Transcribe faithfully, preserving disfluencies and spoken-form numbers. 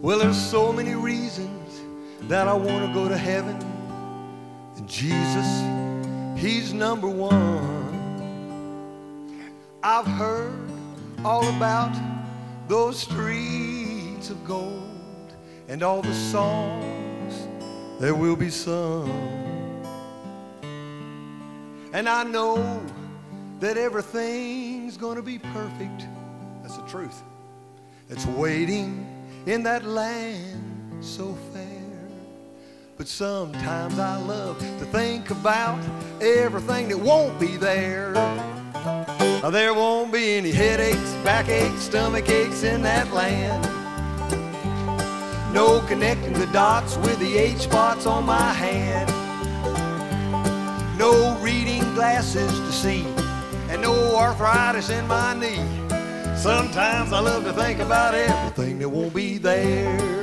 Well, there's so many reasons that I want to go to heaven. And Jesus, He's number one. I've heard all about those streets of gold and all the songs that will be sung. And I know that everything's gonna be perfect. That's the truth. It's waiting in that land so fair. But sometimes I love to think about everything that won't be there. There won't be any headaches, backaches, stomach aches in that land. No connecting the dots with the age spots on my hand. No reading glasses to see, and no arthritis in my knee. Sometimes I love to think about everything that won't be there.